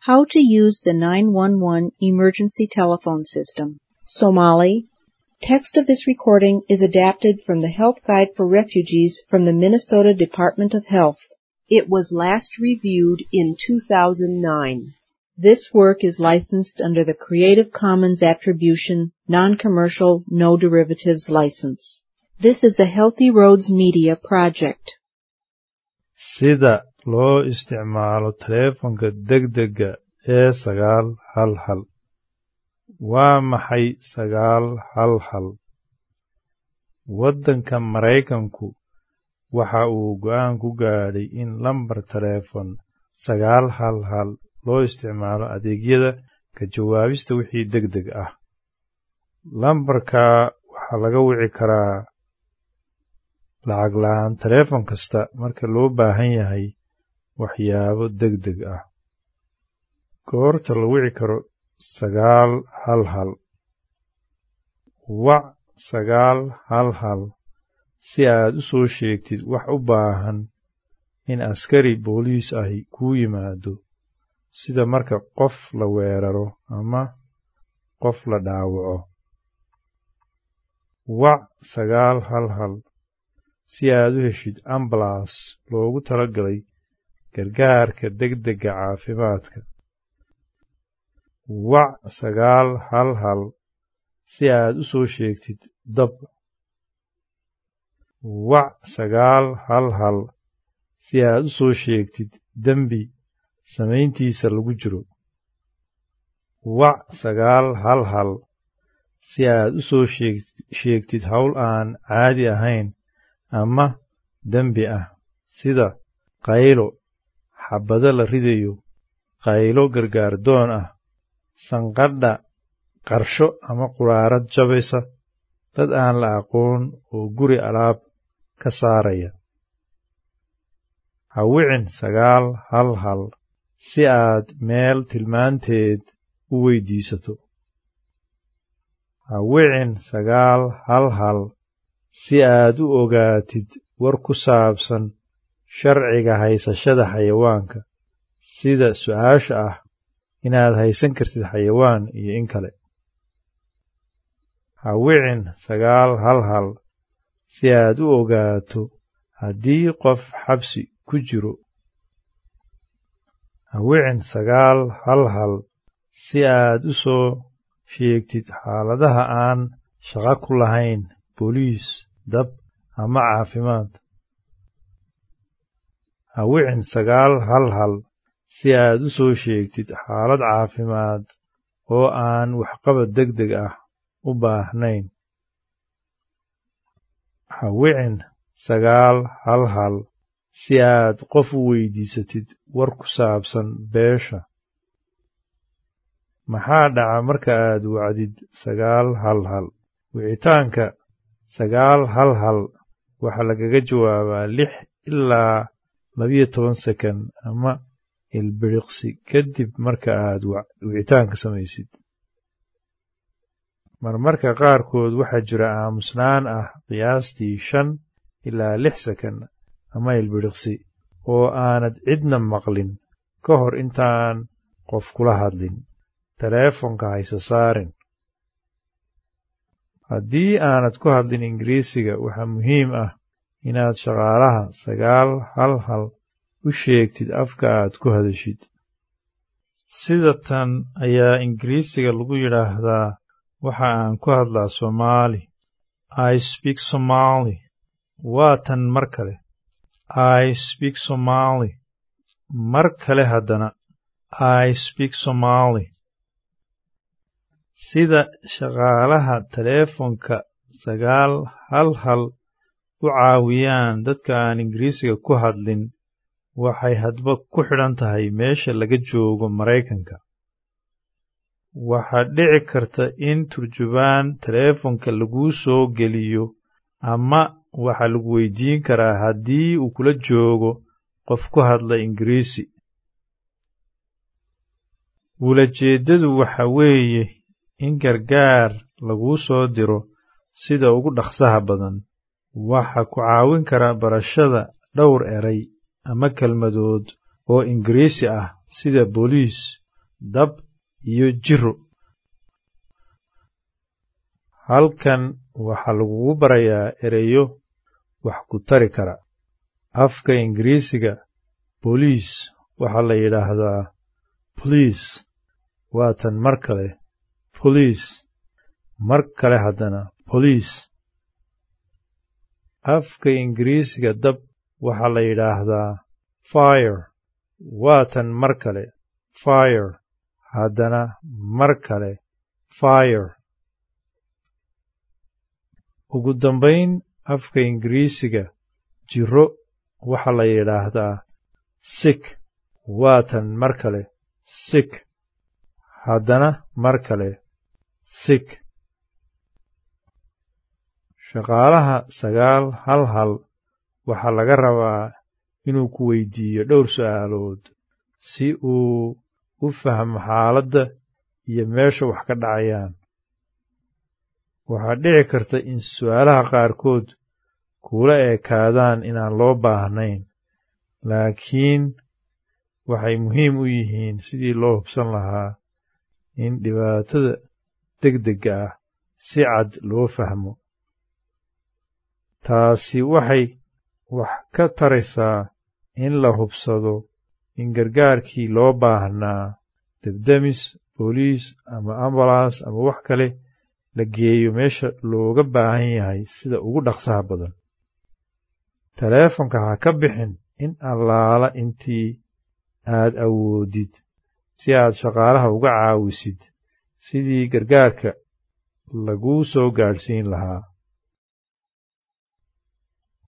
How to use the 911 emergency telephone system. Somali. Text of this recording is adapted from the Health Guide for Refugees from the Minnesota Department of Health. It was last reviewed in 2009. This work is licensed under the Creative Commons Attribution, Non-Commercial, No Derivatives license. This is a Healthy Roads Media project. Sida loo isticmaalo taleefanka degdega ee 911. Waa maxay 911? Waddanka Mareykanku waxa uu go'aan ku gaadhay in lambar taleefan 911 loo isticmaalo adeegyada ka jawaabista wixii degdeg ah. Lambarka waxa laga wici karaa lacag la'aan taleefan kasta marka loo baahan yahay waxyaabo degdeg ah. Goorta la wici karo 911. Wac 911 si aad u soo sheegtid wax u baahan in askari booliis ahi ku yimaado, sida marka qof la weeraro ama qof la dhaawaco. Wac 911 si aad u heshid ambulance loogu talagalay gargaarka degdega caafimaadka. Wac 911 si aad u soo sheegtid dab. Wac 911 si aad u soo sheegtid dembi samayntiisa lagu jiro. Wac 911 si aad u soo sheegtid hawl aan caadi ahayn ama dembi ah, sida qaylo, xabado la ridayo, qaylo gargaar doon ah, sanqadha, qarsho ama quraarad jabaysa, dad aan la aqoon oo guri alaab ka saaraya. Ha wicin 911 si aad meel tilmaanteed u weydiisato. Ha wicin 911 si aad u ogaatid war ku saabsan sharciga haysashada xayawaanka, sida su'aasha ah inaad haysan kartid xayawaan iyo in kale. Ha wicin 911 si aad u ogaato haddii qof xabsi ku jiro. Ha wicin 911 si aad u soo sheegtid xaaladaha aan shaqo ku lahayn booliis, dab ama caafimaad. Ha wicin 911 si aad u soo sheegtid xaalad caafimaad oo aan waxqabad degdeg ah u baahnayn. Ha wicin 911 si aad qof u weydiisatid war ku saabsan beesha. Maxaa dhaca marka aad wacdid 911? Wicitaanka 911 waxa lagaga jawaabaa 6 ilaa 12 sekan ama ilbiriqsi kadib marka aad wicitaanka samaysid. Marmarka qaarkood waxaa jira aamusnaan ah qiyaastii 5 ilaa 6 sekan ama ilbiriqsi oo aanad cidna maqlin ka hor intaan qof kula hadlin. Taleefanka haysa saarin. Haddii aanad ku hadlin Ingiriisiga, waxaa muhiim ah inaad shaqaalaha 911 u sheegtid afka aad ku hadashid. Sida tan ayaa Ingiriisiga lagu yidhaahdaa waxa aan ku hadlaa Soomaali. I speak Somali. Waa tan mar kale. I speak Somali. Mar kale haddana. I speak Somali. Sida shaqaalaha taleefanka 911 u caawiyaan dadka aan Ingiriisiga ku hadlin waxay hadba ku xidhan tahay meesha laga joogo Mareykanka. Waxaa dhici karta in turjubaan taleefanka laguu soo geliyo ama waxaa lagu weydiin karaa haddii uu kula joogo qof ku hadla Ingiriisi. Ulajeedadu waxa weeye in gargaar laguu soo diro sida ugu dhaqsaha badan. Waxa ku caawin kara barashada dhowr eray ama kelmadood oo Ingiriisi ah sida booliis dab iyo jiro. Halkan waxaa lagugu barayaa ereyo wax ku tari kara. Afka Ingiriisiga police waxaa la yidhaahdaa police. waa tan mar kale police. mar kale haddana police. Afka Ingiriisiga dab waxaa la yidhaahdaa fire. waa tan mar kale fire. haddana mar kale fire. ugu dambayn afka Ingiriisiga jiro waxaa la yidhaahdaa sick. waa tan mar kale sick. haddana mar kale sick. shaqaalaha 911 waxaa laga rabaa inuu ku weydiiyo dhowr su'aalood si uu u fahmo xaaladda iyo meesha wax ka dhacayaan. waxaa dhici karta in su'aalaha qaarkood kula ekaadaan inaan loo baahnayn, laakiin waxay muhiim u yihiin sidii loo hubsan lahaa in dhibaatada degdegga ah si cad loo fahmo. taasi waxay wax ka taraysaa in la hubsado in gargaarkii loo baahnaa debdemis, booliis ama ambalaas ama wax kale la geeyo meesha looga baahan yahay sida ugu dhaqsaha badan. taleefanka ha ka bixin in allaala intii aad awoodid si aad shaqaalaha uga caawisid sidii gargaarka laguu soo gaadhsiin lahaa.